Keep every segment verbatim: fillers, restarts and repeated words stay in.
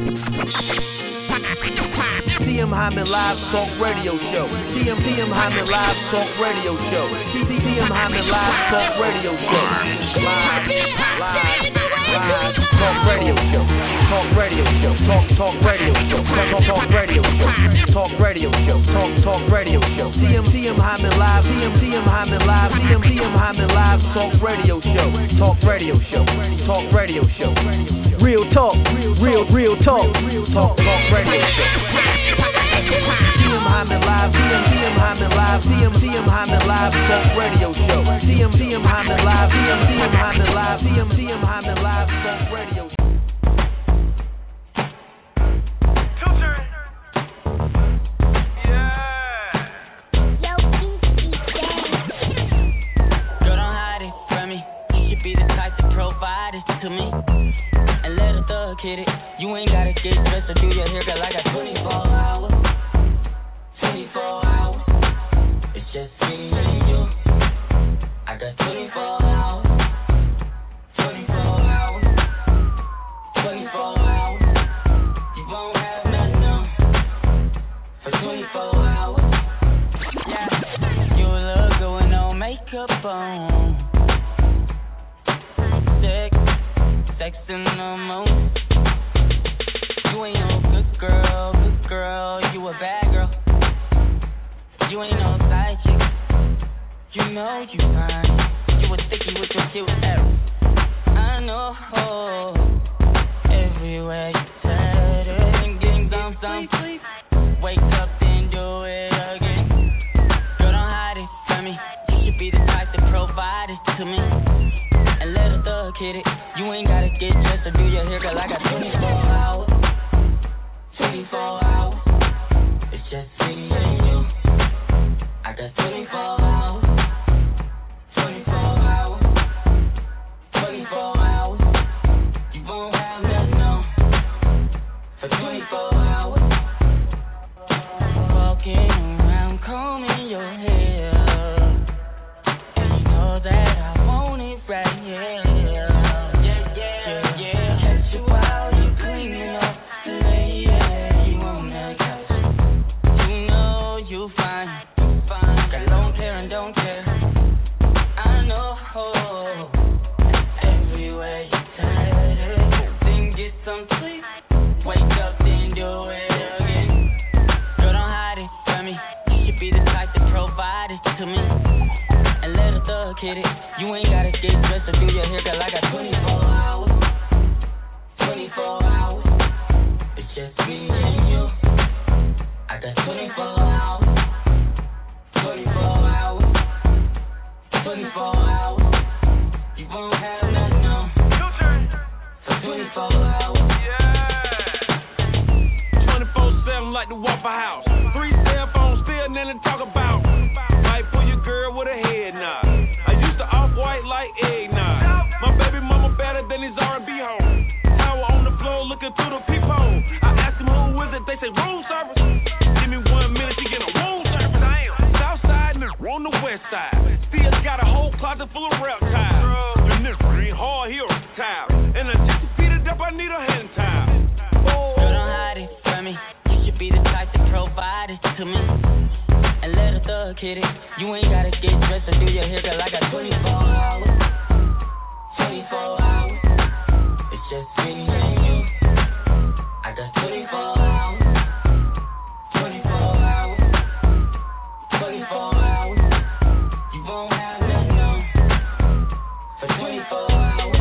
T M Hyman Live Talk Radio Show. T M T M Hyman Live Talk Radio Show. T M Hyman Live Talk Radio Show. Live, live, live Talk Radio Show. Talk Radio Show. Talk Talk Radio Show. Talk Talk Talk Radio Show. Talk Radio Show. Talk Talk Radio Show. T M T M Hyman Live. T M T M Hyman Live. T M T M Hyman Live Talk Radio Show. Talk Radio Show. Talk Radio Show. Real talk. Real real talk. Talk Talk Radio Show. T M Hyman Live, T M T M Hyman Live, T M T M Hyman Live Talk Radio Show. T M T M Hyman Live, T M T M Hyman Live, T M T M Hyman Live Talk Radio Show. Girl, don't hide it from me. You should be the type to provide it to me. And let a thug hit it. You ain't gotta get dressed or do your hair, girl. I got twenty-four hours. twenty-four hours. It's just me and you. I got twenty-four hours. twenty-four hours. twenty-four hours. You won't have nothing on for twenty-four hours. Yeah. You look good with no makeup on. Sex. Sex in the moon. You ain't no good girl. Good girl. You a bad girl. You ain't no side chick. You know you fine. You a sticky with your cute arrow. I know. Everywhere you turn it, getting some, some. Wake up and do it again. Girl, don't hide it from me. You should be the type to provide it to me. And let a thug hit it. You ain't gotta get dressed or do your hair, girl. I got twenty-four hours. twenty-four hours. It's just me and you. I got twenty-four hours, twenty-four hours, twenty-four hours. You won't have nothing on for twenty-four hours. Walking around combing your hair, and you know that I want it right here. Yeah, yeah, yeah. Catch you while you cleaning up, lay yeah, you on that couch. You know you fine. Don't care. I know everywhere you turn it, then get some sleep. Wake up, then do it again. Girl, don't hide it from me. You should be the type to provide it to me. And let a thug hit it. You ain't gotta get dressed or do your hair, girl. I got twenty-four hours. twenty-four hours. It's just me and you. I got twenty-four hours. twenty-four hours. twenty-four hours. You won't have nothing on for twenty-four hours. Yeah. twenty-four seven like the Waffle House. Three cell phones, still nothing to talk about. Might pull your girl with a head nod. I used to off-white like eggnog. My baby mama better than his R and B home. Tower on the floor looking through the peephole. I asked them who is it, they say room service. Give me one minute, she get a room service. I am south side, on the west side. Still got a whole closet full of reptiles. The nipper ain't hard, he a reptile. And I just to feed it up, I need a hand towel. Oh. Girl, don't hide it from me. You should be the type to provide it to me. And let a thug hit it. You ain't gotta get dressed or do your hair, girl. I got twenty-four hours. twenty-four hours. It's just me and you. I got twenty-four hours. twenty-four hours. twenty-four hours. You won't have nothing on for twenty-four hours.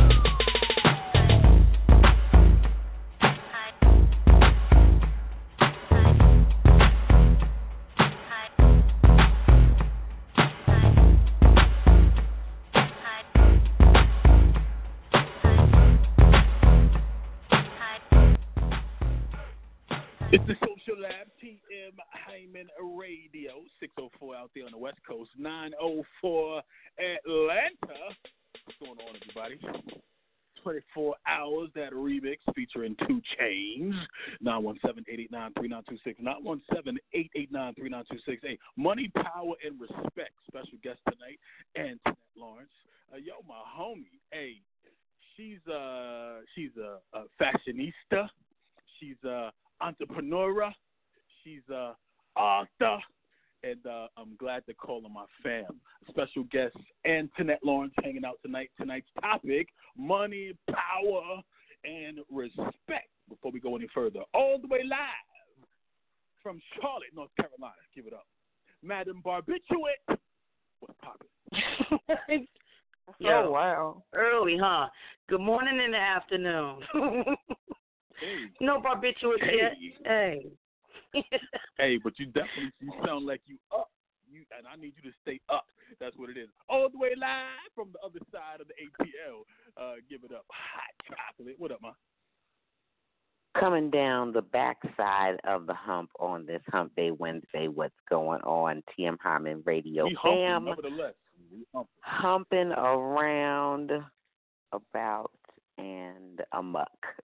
It's the Social Lab, T M Hyman Radio, six oh four out there on the West Coast, nine oh four Atlanta. What's going on, everybody? twenty-four hours, that remix featuring two Chainz. nine one seven, eight eight nine, three nine two six, nine one seven, eight eight nine, three nine two six. Hey, Money, Power, and Respect. Special guest tonight, Antoinette Lawrence. Uh, yo, my homie. Hey, she's uh she's a, a fashionista. she's a entrepreneur. She's a author. And uh, I'm glad to call on my fam. Special guest Antoinette Lawrence hanging out tonight. Tonight's topic, money, power, and respect. Before we go any further, all the way live from Charlotte, North Carolina. Give it up. Madam Barbitulate. What's poppin'? Oh, wow. Early, huh? Good morning in the afternoon. Hey. No barbiturates Hey. yet. Hey. Hey, but you definitely you sound like you up. You and I need you to stay up. That's what it is. All the way live from the other side of the A T L. Uh, give it up. Hot chocolate. What up, man? Coming down the backside of the hump on this Hump Day Wednesday, what's going on? T M Hyman Radio We fam. humping, nevertheless. We humping. Humping around about and amuck.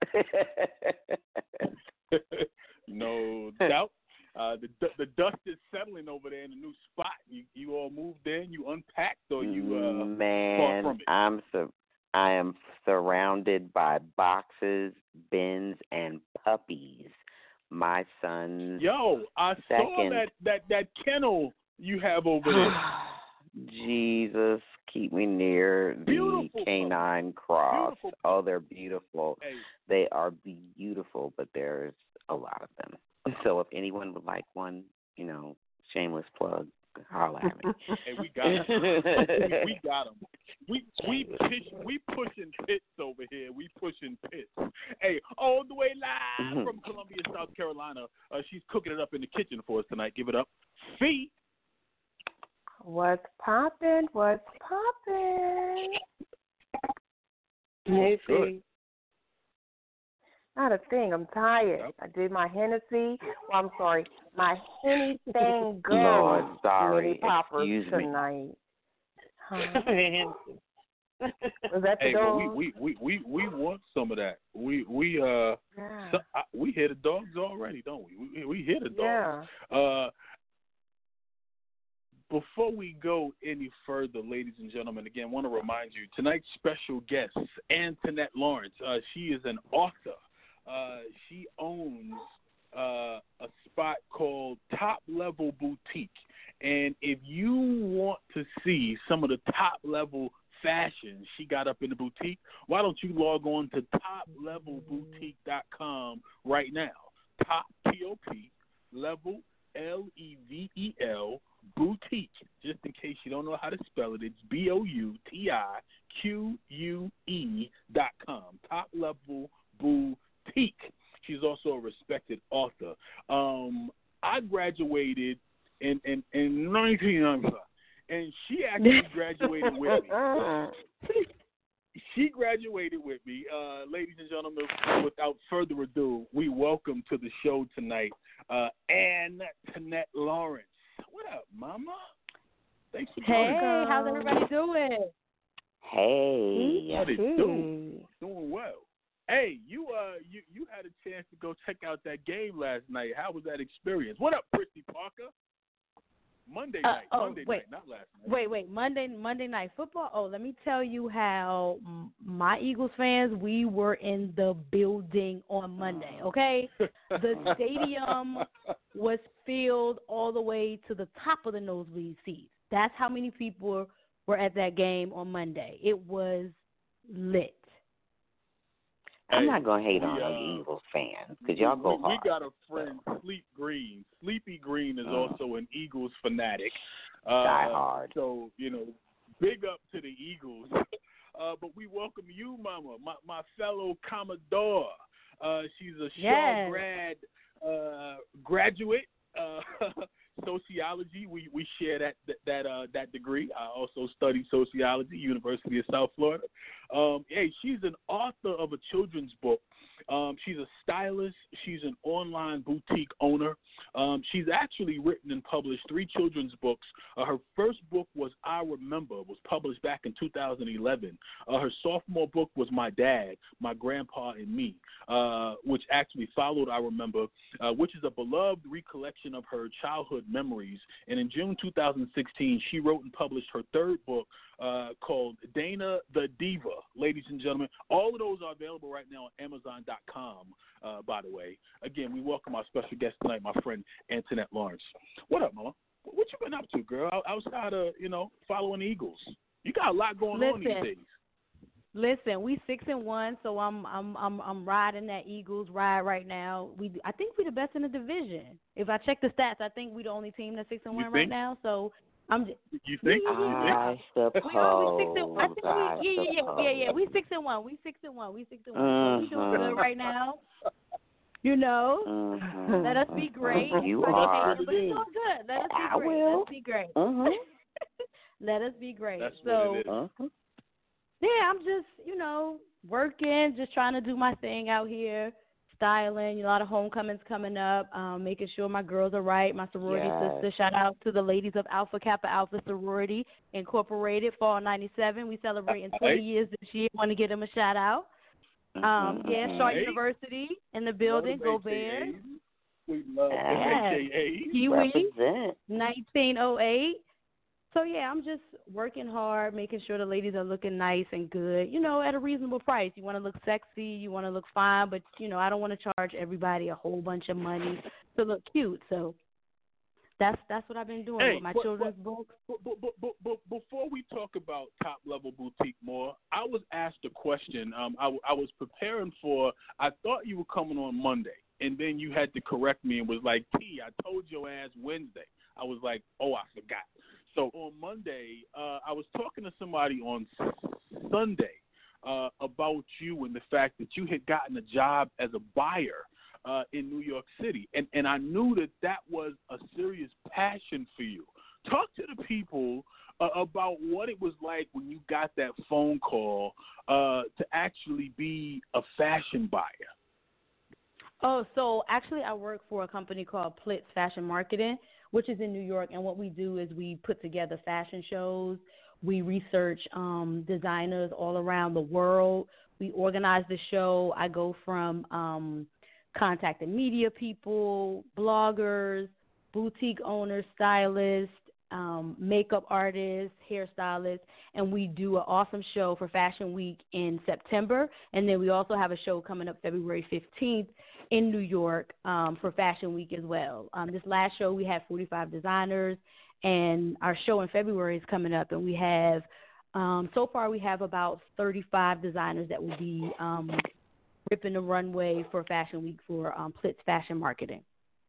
No doubt. Uh, the the dust is settling over there in the new spot. You you all moved in, you unpacked, or you uh, Man, far from it? I'm so I am surrounded by boxes, bins, and puppies. My son's Yo, I saw second. that, that, that kennel you have over there. Jesus, keep me near the Beautiful canine cross. Beautiful. Oh, they're beautiful. Hey, They are beautiful, but there's a lot of them. So if anyone would like one, you know, shameless plug, holla at me. hey, we got him. we, we got him. We we push, we pushing pits over here. We pushing pits. Hey, all the way live from Columbia, South Carolina. Uh, she's cooking it up in the kitchen for us tonight. Give it up, Fee. What's poppin'? What's poppin'? Hey, Good. Fee. Not a thing. I'm tired. Yep. I did my Hennessy. Well, I'm sorry. My Henny thing go. Lord, sorry. Mini poppers Excuse me. tonight. Huh? Was that the Hey, well, dog? we, we, we, we, we want some of that. We we uh yeah. so, uh, we hear the dogs already, don't we? We we hear the dogs. yeah. Uh, before we go any further, ladies and gentlemen, again, want to remind you tonight's special guest, Antoinette Lawrence. Uh, she is an author. Uh, she owns uh, a spot called Top Level Boutique, and if you want to see some of the top level fashion she got up in the boutique, why don't you log on to top level boutique dot com right now? Top T O P level L E V E L boutique. Just in case you don't know how to spell it, it's B O U T I Q U E dot com. Top Level Boutique. She's also a respected author. Um, I graduated in in, in nineteen ninety-five, and she actually graduated with me. She graduated with me. Uh, ladies and gentlemen, without further ado, we welcome to the show tonight uh, Antoinette Lawrence. What up, Mama? Thanks for joining. Hey, how's everybody doing? Hey. How they doing? Doing well. Hey, you uh, you you had a chance to go check out that game last night. How was that experience? What up, Christy Parker? Monday Uh, night. oh, Monday wait. night, not last night. Wait, wait, Monday Monday Night Football. Oh, let me tell you how m- my Eagles fans, we were in the building on Monday, okay? The stadium was filled all the way to the top of the nosebleed seats. That's how many people were at that game on Monday. It was lit. I'm Hey, not going to hate we, on uh, no Eagles fans because y'all go we, hard. we got a friend, Sleep Green. Sleepy Green is Oh. also an Eagles fanatic. Uh, Die hard. So, you know, big up to the Eagles. Uh, but we welcome you, Mama, my, my fellow Commodore. Uh, she's a Shaw Yes. grad uh, graduate. Uh, sociology. We we share that that that, uh, that degree. I also studied sociology, University of South Florida. Um, hey, she's an author of a children's book. Um, she's a stylist. She's an online boutique owner. Um, she's actually written and published three children's books. Uh, her first book was I Remember, was published back in two thousand eleven. Uh, her sophomore book was My Dad, My Grandpa, and Me, uh, which actually followed I Remember, uh, which is a beloved recollection of her childhood memories. And in June two thousand sixteen, she wrote and published her third book, uh, called Dana the Diva. Ladies and gentlemen, all of those are available right now on Amazon dot com, uh, by the way. Again, we welcome our special guest tonight, my friend Antoinette Lawrence. What up, Mama? What you been up to, girl, outside of, you know, following the Eagles? You got a lot going Listen. on these days. Listen, we six and one, so I'm I'm I'm I'm riding that Eagles ride right now. We I think we're the best in the division. If I check the stats, I think we're the only team that's six and You one think? right now. So I'm. Just, You think? Yeah, yeah, yeah. I suppose. We are we six and I think I we yeah yeah yeah yeah yeah suppose. we six and one. We six and one. We six and one. Mhm. So we doing good right now. You know, Mhm. let us be great. You But are. it's doing good. Let us be I great. will. Let's be great. Mhm. Let us be great. That's so. what it is. Mhm. Yeah, I'm just, you know, working, just trying to do my thing out here, styling. You know, a lot of homecomings coming up, um, making sure my girls are right. My sorority Yes. sister, shout out to the ladies of Alpha Kappa Alpha Sorority Incorporated, Fall ninety-seven. We celebrating twenty Right. years this year. Want to give them a shout out. Um, yeah, Mhm. Shaw Hey. University in the building. Love Go them Bears. A K As. We love them Yeah. A K As. Kiwi, Represent. nineteen oh eight. So, yeah, I'm just working hard, making sure the ladies are looking nice and good, you know, at a reasonable price. You want to look sexy, you want to look fine, but, you know, I don't want to charge everybody a whole bunch of money to look cute. So that's that's what I've been doing Hey, with my but- children's books. But, but, but, but, but before we talk about Top Level Boutique more, I was asked a question. Um, I, I was preparing for, I thought you were coming on Monday, and then you had to correct me and was like, T, I told your ass Wednesday. I was like, oh, I forgot. So on Monday, uh, I was talking to somebody on Sunday uh, about you and the fact that you had gotten a job as a buyer uh, in New York City. And, and I knew that that was a serious passion for you. Talk to the people uh, about what it was like when you got that phone call uh, to actually be a fashion buyer. Oh, so actually I work for a company called Plitz Fashion Marketing, which is in New York. And what we do is we put together fashion shows. We research um, designers all around the world. We organize the show. I go from um, contacting media people, bloggers, boutique owners, stylists, um, makeup artists, hairstylists, and we do an awesome show for Fashion Week in September. And then we also have a show coming up February fifteenth in New York um, for Fashion Week as well. Um, this last show, we had forty-five designers, and our show in February is coming up, and we have, um, so far we have about thirty-five designers that will be um, ripping the runway for Fashion Week for um, Plitz Fashion Marketing.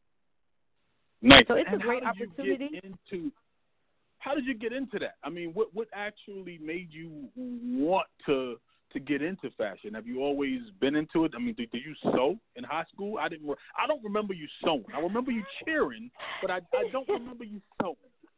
Nice. So it's and a great how did opportunity. You get into, how did you get into that? I mean, what what actually made you want to to get into fashion? Have you always been into it? I mean, did, did you sew in high school? I didn't. I don't remember you sewing. I remember you cheering, but I, I don't remember you sewing.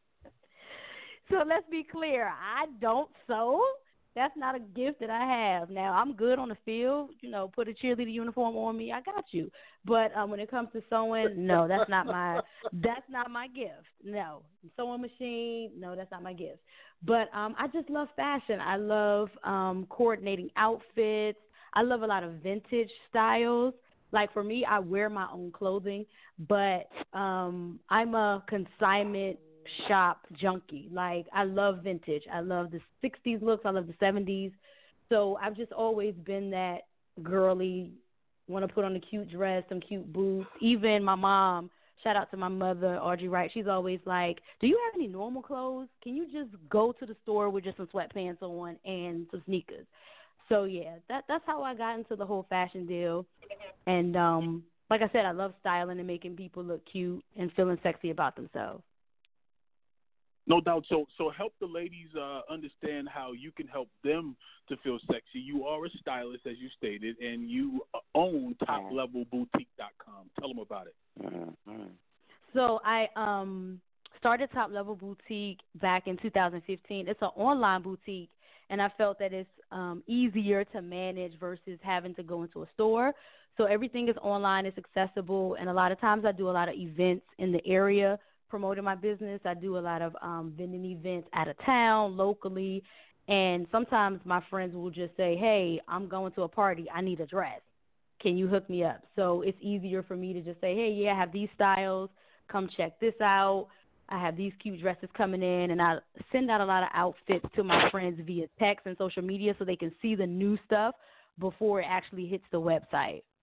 So let's be clear. I don't sew. That's not a gift that I have. Now, I'm good on the field. You know, put a cheerleader uniform on me. I got you. But um, when it comes to sewing, no, that's not my that's not my gift. No. Sewing machine, no, that's not my gift. But um, I just love fashion. I love um, coordinating outfits. I love a lot of vintage styles. Like for me, I wear my own clothing, but um, I'm a consignment shop junkie. Like I love vintage. I love the sixties looks. I love the seventies. So I've just always been that girly, want to put on a cute dress, some cute boots. Even my mom, shout out to my mother, Audrey Wright, she's always like, do you have any normal clothes? Can you just go to the store with just some sweatpants on and some sneakers? So, yeah, that that's how I got into the whole fashion deal. And um, like I said, I love styling and making people look cute and feeling sexy about themselves. No doubt. So, so help the ladies uh, understand how you can help them to feel sexy. You are a stylist, as you stated, and you own top level boutique dot com. Tell them about it. Mm-hmm. So I um, started Top Level Boutique back in two thousand fifteen. It's an online boutique, and I felt that it's um, easier to manage versus having to go into a store. So everything is online, it's accessible, and a lot of times I do a lot of events in the area promoting my business. I do a lot of um, vending events out of town, locally, and sometimes my friends will just say, hey, I'm going to a party. I need a dress. Can you hook me up? So it's easier for me to just say, hey, yeah, I have these styles. Come check this out. I have these cute dresses coming in, and I send out a lot of outfits to my friends via text and social media so they can see the new stuff before it actually hits the website.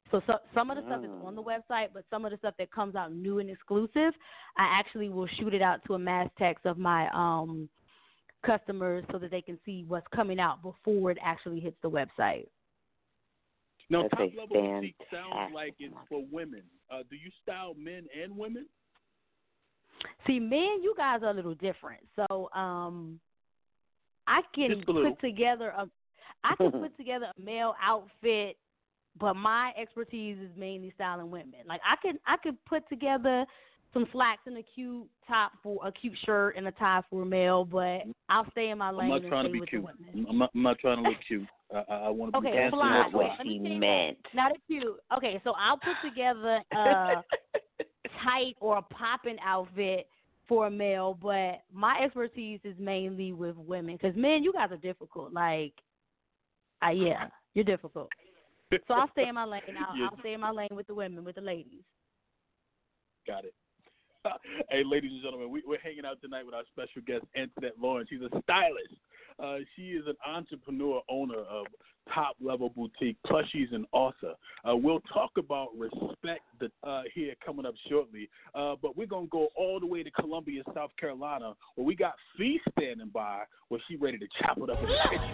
So, so some of the stuff is on the website, but some of the stuff that comes out new and exclusive, I actually will shoot it out to a mass text of my um, customers so that they can see what's coming out before it actually hits the website. Now, That's top a level boutique fantastic sounds like it's for women. Uh, do you style men and women? See, men, you guys are a little different. So, um, I can Just a little. put together a, I can put together a male outfit, but my expertise is mainly styling women. Like I can, I could put together some slacks and a cute top for a cute shirt and a tie for a male, but I'll stay in my lane. I'm not trying and to stay be with cute. the women. I'm not, I'm not trying to look cute. I, I, I want to be Okay, That's fly. not what Okay, let me she tell you meant. Not a cute. Okay, so I'll put together a tight or a popping outfit for a male, but my expertise is mainly with women. Because men, you guys are difficult. Like, uh, yeah, you're difficult. So I'll stay in my lane. I'll, Yeah. I'll stay in my lane with the women, with the ladies. Got it. Hey, ladies and gentlemen, we, we're hanging out tonight with our special guest, Antoinette Lawrence. She's a stylist. Uh, she is an entrepreneur, owner of Top Level Boutique, plus she's an author. Uh, we'll talk about respect that, uh, here coming up shortly, uh, but we're going to go all the way to Columbia, South Carolina, where we got Fee standing by, where she ready to chop it up in the kitchen.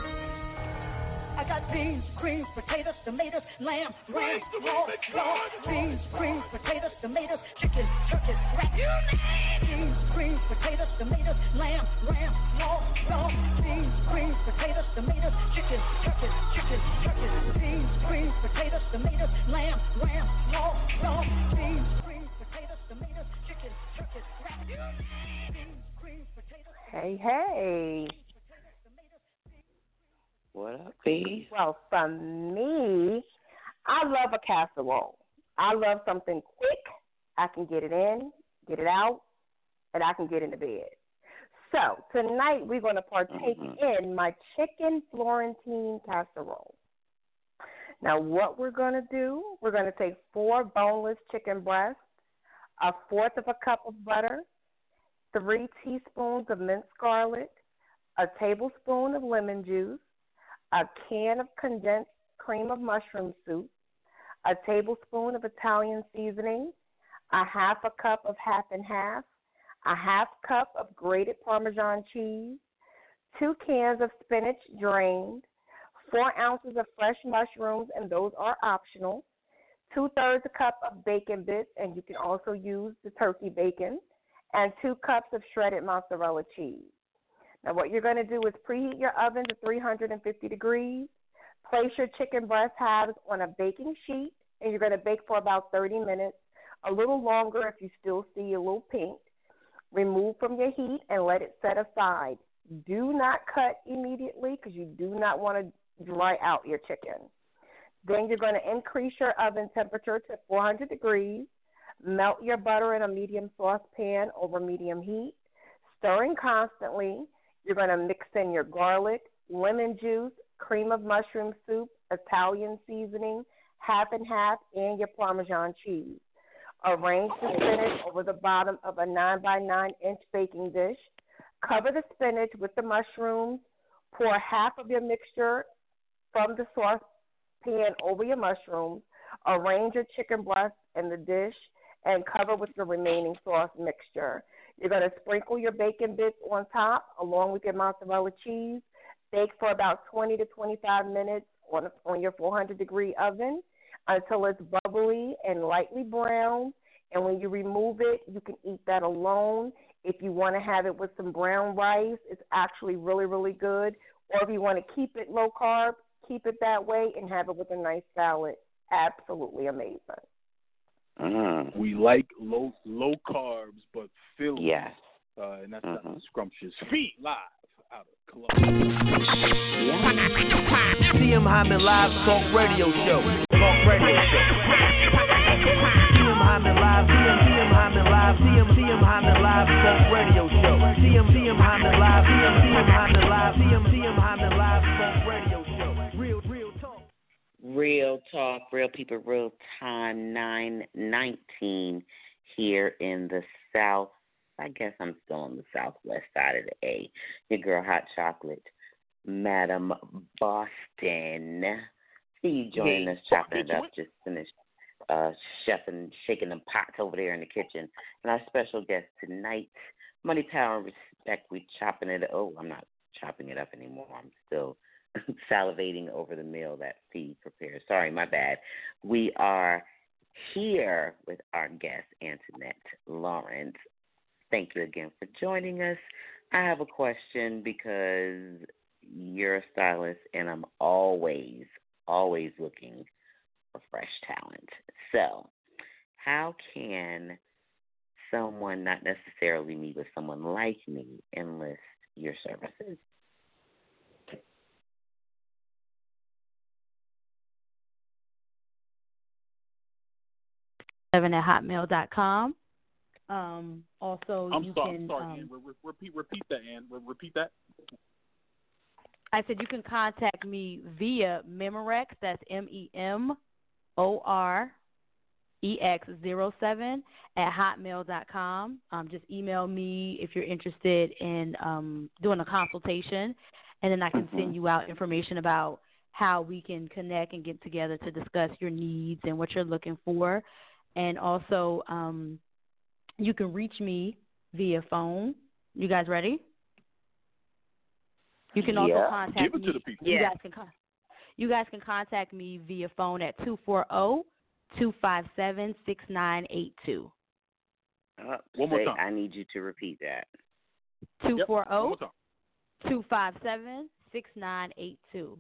I got beans, greens, potatoes, tomatoes, lamb, ram, raw, raw, beans, greens, potatoes, tomatoes, chicken, turkey, rat. Beans, greens, potatoes, tomatoes, lamb, ram, raw, raw, beans, greens, potatoes, tomatoes, chicken, turkey, chicken, turkey. Beans, greens, potatoes, tomatoes, lamb, ram, raw, raw, beans, greens, potatoes, tomatoes, chicken, turkey, rat. Beans, greens, potatoes. Hey, hey. What up, B? Well, for me, I love a casserole. I love something quick. I can get it in, get it out, and I can get into bed. So tonight we're going to partake mm-hmm. in my chicken Florentine casserole. Now what we're going to do, we're going to take four boneless chicken breasts, a fourth of a cup of butter, three teaspoons of minced garlic, a tablespoon of lemon juice, a can of condensed cream of mushroom soup, a tablespoon of Italian seasoning, a half a cup of half and half, a half cup of grated Parmesan cheese, two cans of spinach drained, four ounces of fresh mushrooms, and those are optional, two-thirds a cup of bacon bits, and you can also use the turkey bacon, and two cups of shredded mozzarella cheese. Now, what you're going to do is preheat your oven to three hundred fifty degrees. Place your chicken breast halves on a baking sheet, and you're going to bake for about thirty minutes, a little longer if you still see a little pink. Remove from your heat and let it set aside. Do not cut immediately because you do not want to dry out your chicken. Then you're going to increase your oven temperature to four hundred degrees. Melt your butter in a medium saucepan over medium heat. Stirring constantly. You're going to mix in your garlic, lemon juice, cream of mushroom soup, Italian seasoning, half and half, and your Parmesan cheese. Arrange the spinach over the bottom of a nine by nine inch baking dish. Cover the spinach with the mushrooms. Pour half of your mixture from the saucepan over your mushrooms. Arrange your chicken breast in the dish and cover with the remaining sauce mixture. You're going to sprinkle your bacon bits on top along with your mozzarella cheese. Bake for about twenty to twenty-five minutes on, on your four hundred degree oven until it's bubbly and lightly brown. And when you remove it, you can eat that alone. If you want to have it with some brown rice, it's actually really, really good. Or if you want to keep it low carb, keep it that way and have it with a nice salad. Absolutely amazing. Mm. We like low low carbs, but filled. Yes. Uh, and that's mm-hmm. not scrumptious. Feet live out of Columbia. T M Hyman Live Talk Radio Show. Talk Radio Show. T M Hyman Live. T M T M Hyman Live. T M T M Hyman Live Talk Radio Show. T M T M Hyman Live. T M T M Hyman Live. T M T M Hyman Live Talk Radio Show. Real, real talk. Real talk, real people, real time, nine nineteen here in the South. I guess I'm still on the southwest side of the A. Your girl, Hot Chocolate, Madam Boston, see you joining us, chopping it up. it. Just finished uh, chefing, shaking them pots over there in the kitchen. And our special guest tonight, Money, Power, and Respect. We chopping it. Oh, I'm not chopping it up anymore. I'm still salivating over the meal that Fee prepares. Sorry, my bad. We are here with our guest, Antoinette Lawrence. Thank you again for joining us. I have a question because you're a stylist, and I'm always, always looking for fresh talent. So how can someone, not necessarily me, but someone like me, enlist your services? Seven at hotmail dot com. Um, also, I'm you sorry, can. sorry, um, Ann. Re- re- repeat, repeat that, Ann. Re- repeat that. I said you can contact me via Memorex. That's M E M O R E X zero seven at hotmail dot com. Um, just email me if you're interested in um, doing a consultation, and then I can Mm-hmm. send you out information about how we can connect and get together to discuss your needs and what you're looking for. And also, um, you can reach me via phone. You guys ready? You can also Yeah. contact Give it me. to the people. You Yeah. guys can con- you guys can contact me via phone at two four zero, two five seven, six nine eight two. Uh, One more say, time. I need you to repeat that. two four One zero, more time. two five seven, six nine eight two.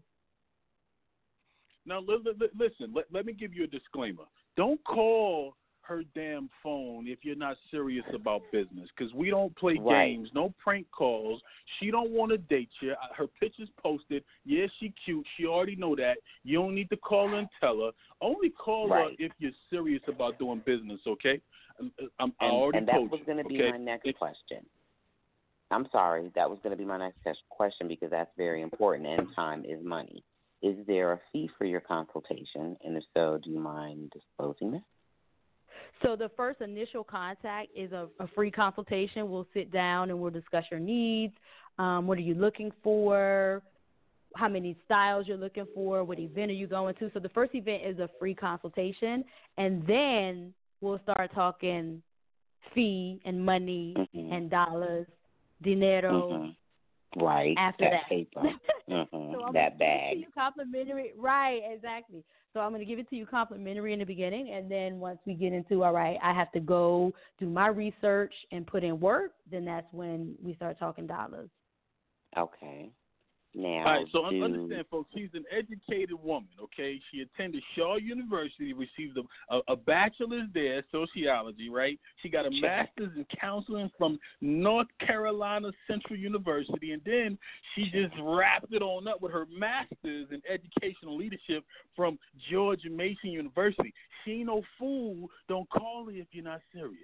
Now, li- li- li- listen, let, let me give you a disclaimer. Don't call her damn phone if you're not serious about business, because we don't play Right. games, no prank calls. She don't want to date you. Her picture's posted. Yeah, she cute. She already know that. You don't need to call her and tell her. Only call Right. her if you're serious about doing business, okay? I'm, I'm, I And, already and that told was you, going to be okay? my next If- question. I'm sorry, that was going to be my next question because that's very important, and time is money. Is there a fee for your consultation? And if so, do you mind disclosing that? So the first initial contact is a, a free consultation. We'll sit down and we'll discuss your needs. Um, what are you looking for? How many styles you're looking for? What event are you going to? So the first event is a free consultation, and then we'll start talking fee and money Mm-hmm. and dollars, dinero. Mm-hmm. Right. After that, that. paper. Mm-hmm. So I'm that gonna bag. give it to you complimentary, right? Exactly. So I'm gonna give it to you complimentary in the beginning, and then once we get into all right, I have to go do my research and put in work. Then that's when we start talking dollars. Okay. Now, All right, so do... understand, folks, she's an educated woman, okay? She attended Shaw University, received a, a, a bachelor's there, sociology, right? She got a Sure. master's in counseling from North Carolina Central University, and then she just wrapped it on up with her master's in educational leadership from George Mason University. She ain't no fool. Don't call her if you're not serious.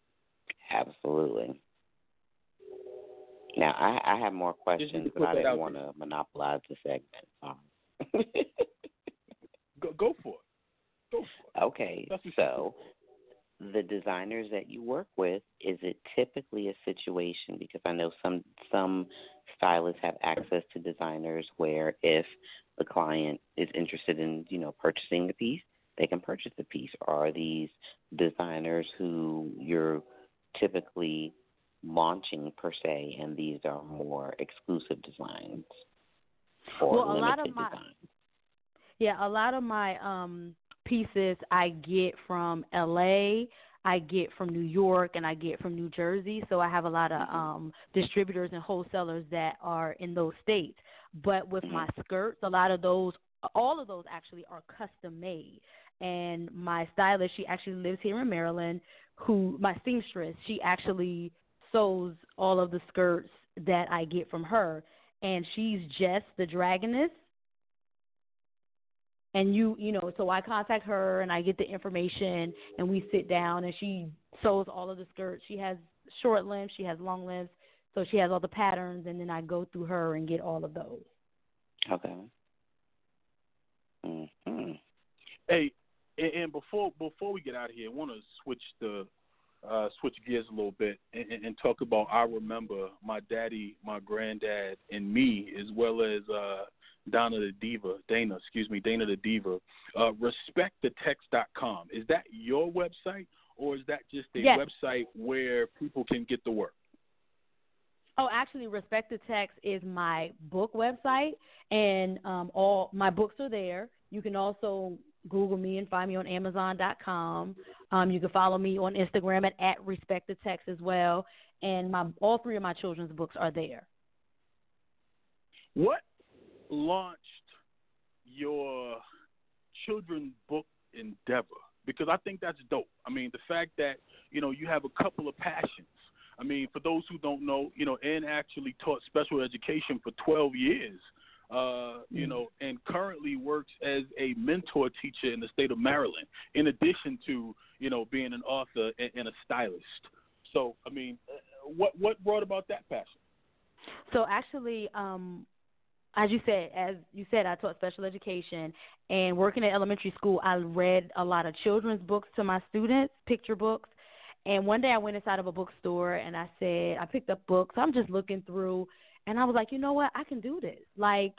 Absolutely. Now, I, I have more questions, put but I that didn't out want to monopolize the segment. Um, Go, go for it. Go for it. okay, That's what she so the designers that you work with, is it typically a situation, because I know some some stylists have access to designers where if the client is interested in, you know, purchasing the piece, they can purchase the piece. Or are these designers who you're typically launching per se, and these are more exclusive designs or Well, a limited lot of my designs? yeah, a lot of my um pieces I get from L A, I get from New York, and I get from New Jersey. So I have a lot of Mm-hmm. um distributors and wholesalers that are in those states. But with Mm-hmm. my skirts, a lot of those, all of those actually are custom made. And my stylist, she actually lives here in Maryland. Who my seamstress, she actually sews all of the skirts that I get from her, and she's just the Dragoness. And you, you know, so I contact her and I get the information, and we sit down, and she sews all of the skirts. She has short limbs, she has long limbs, so she has all the patterns, and then I go through her and get all of those. Okay. Mm-hmm. Hey, and, and before before we get out of here, I want to switch the uh, switch gears a little bit and, and, and talk about I remember my daddy, my granddad, and me, as well as uh, Donna the Diva, Dana, excuse me, Dana the Diva, uh, respect the text dot com. Is that your website, or is that just a yes. website where people can get the work? Oh, actually, Respect the Text is my book website, and um, all my books are there. You can also Google me and find me on Amazon dot com. Um, you can follow me on Instagram at, at Respect the Text as well, and my all three of my children's books are there. What launched your children's book endeavor? Because I think that's dope. I mean, the fact that, you know, you have a couple of passions. I mean, for those who don't know, you know, Ann actually taught special education for twelve years, uh, you know, and currently works as a mentor teacher in the state of Maryland, in addition to, you know, being an author and, and a stylist. So, I mean, what what brought about that passion? So actually, um, as you said, as you said, I taught special education, and working at elementary school, I read a lot of children's books to my students, picture books. And one day I went inside of a bookstore and I said, I picked up books. I'm just looking through, and I was like, you know what? I can do this. Like,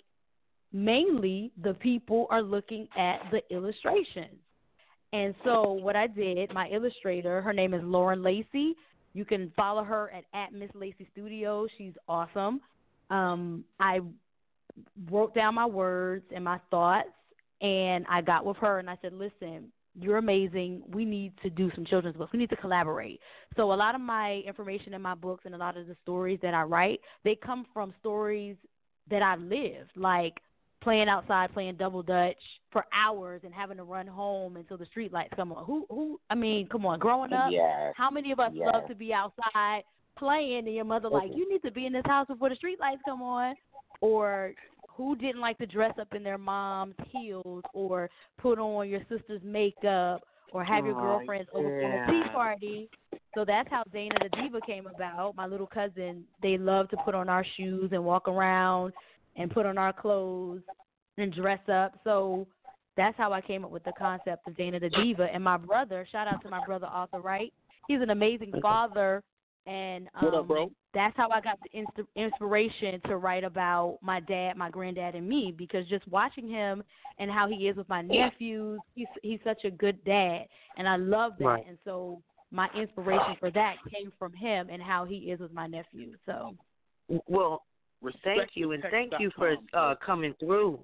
mainly the people are looking at the illustrations. And so what I did, my illustrator, her name is Lauren Lacey. You can follow her at, at Miss Lacey Studios. She's awesome. Um, I wrote down my words and my thoughts, and I got with her and I said, listen, you're amazing. We need to do some children's books. We need to collaborate. So a lot of my information in my books and a lot of the stories that I write, they come from stories that I've lived, like playing outside, playing double dutch for hours and having to run home until the street lights come on. Who, who? I mean, come on, growing up, yes. how many of us yes. love to be outside playing and your mother like, you need to be in this house before the street lights come on? Or who didn't like to dress up in their mom's heels or put on your sister's makeup or have your oh, girlfriends yeah. over for a tea party? So that's how Dana the Diva came about. My little cousin, they love to put on our shoes and walk around and put on our clothes and dress up. So that's how I came up with the concept of Dana the Diva. And my brother, shout out to my brother Arthur Wright. He's an amazing father. And um, what up, bro? That's how I got the inst- inspiration to write about my dad, my granddad, and me, because just watching him and how he is with my nephews, he's he's such a good dad, and I love that. Right. And so my inspiration for that came from him and how he is with my nephews. So, well, Respect thank you, and thank you for uh, coming through.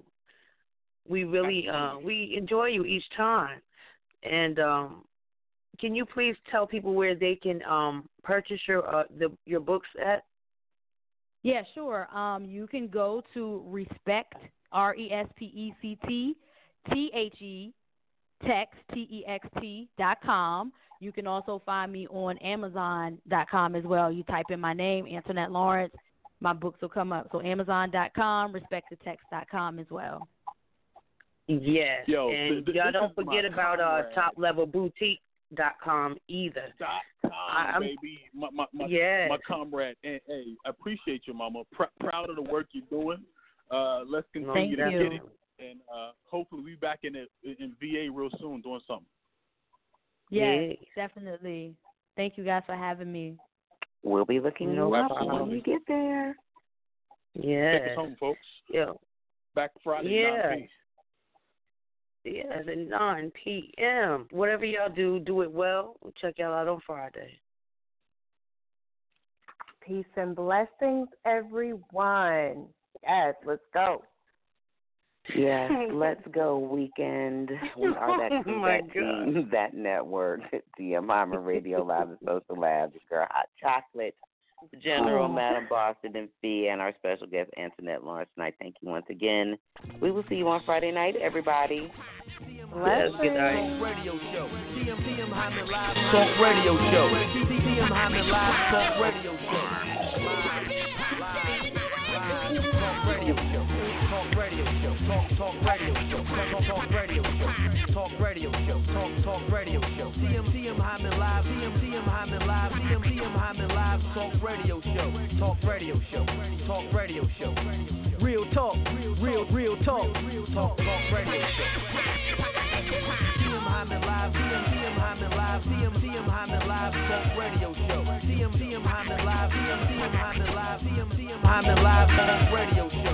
We really uh, we enjoy you each time, and um, can you please tell people where they can um, purchase your uh, the your books at? Yeah, sure. Um, you can go to Respect, R E S P E C T, T H E, text, T E X T, dot com. You can also find me on Amazon dot com as well. You type in my name, Antoinette Lawrence, my books will come up. So Amazon dot com, Respect the Text dot com as well. Yes, Yo, and th- y'all this don't is forget my about uh, comrade. top level boutique dot com either. Dot com, I'm- baby. My, my, my, Yes. my comrade. And, hey, I appreciate you, Mama. Pr- proud of the work you're doing. Uh, let's continue Thank to you. get it. And uh, hopefully we back in, the, in V A real soon doing something. Yes, definitely. Thank you guys for having me. We'll be looking No you up problem. when you get there. Yes. Take us home, folks. Yeah. Back Friday, Yeah. nine p.m. Yes, at nine p.m. Whatever y'all do, do it well. We'll check y'all out on Friday. Peace and blessings, everyone. Yes, let's go. Yes, let's go weekend. We are that, Oh, my that team, that network, T M Hyman Radio Live and Social Labs, your girl Hot Chocolate, the General, Oh. Madam Boston, and Fee, and our special guest, Antoinette Lawrence. And I thank you once again. We will see you on Friday night, everybody. Yes, good night. Talk Radio Show. T M T M Hyman Live Talk Radio Show. T M Hyman Live Talk Radio Show. Talk Radio Show. Talk Radio Show. Talk Talk Radio Show. Talk Talk Radio Show. Talk Radio Show. Talk Talk Radio Show. T M T M Hyman Live. T M T M Hyman Live. T M T M Hyman Live Talk Radio Show. Talk Radio Show. Talk Radio Show. Real talk. Real real talk. Talk Talk Radio Show. T M Hyman Live, T M T M Hyman Live, T M T M Hyman Live Talk Radio Show. T M T M Hyman Live, T M T M Hyman Live, T M T M Hyman Live Talk Radio Show.